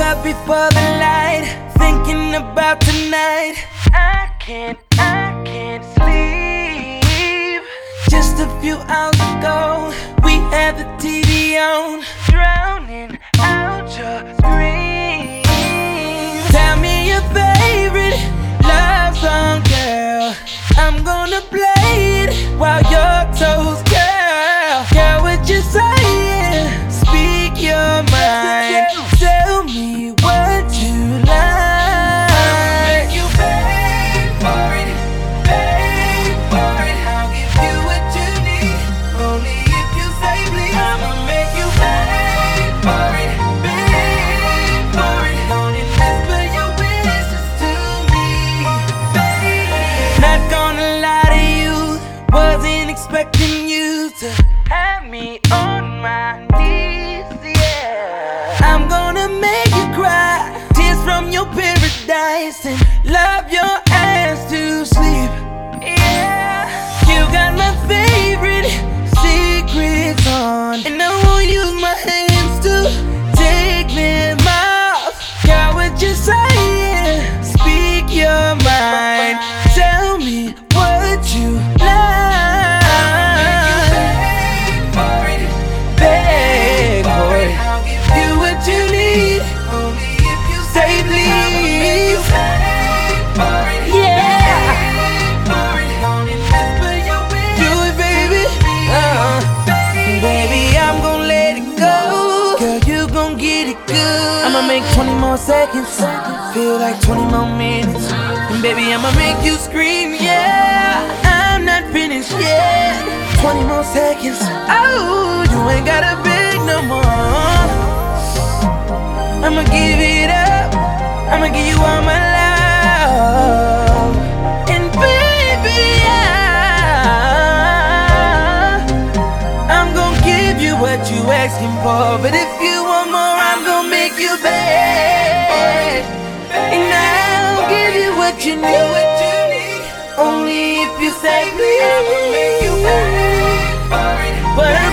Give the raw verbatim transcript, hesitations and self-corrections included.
up before the light, thinking about tonight. I can't, I can't sleep. Just a few hours ago, we had the T V on, drowning out your screams. Tell me your favorite love song, girl. I'm gonna play it while your toes curl. Girl, what you saying? Speak your mind. Tell me what you like. Make you pay for it, pay for it. I'll give you what you need, only if you say please. I'ma make you pay for it, pay for it. Only whisper your wishes to me, baby. Not gonna lie to you, wasn't expecting you to have me on my knees, yeah. I'm gonna make you cry, tears from your paradise, and love your ass to sleep, yeah. You got my favorite secrets on, and I won't use my hands to take them off. Girl, what you saying? Speak your mind. Tell me what you like. Beg for it, I'll give you what you need, only if you say please. Yeah, do it, baby. Uh-uh. Baby, I'm gon' let it go. Girl, you gon' get it good. I'ma make twenty more seconds feel like twenty more minutes, and baby, I'ma make you scream. Yeah, I'm not finished yet. Twenty more seconds. Oh, you ain't gotta beg no more. I'ma give it up, I'ma give you all my love. And baby, I, I'm gon' give you what you asking for. But if you want more, I'm gon' make you beg. And I'll give you what you need, only if you say please. I'ma make you beg for it, but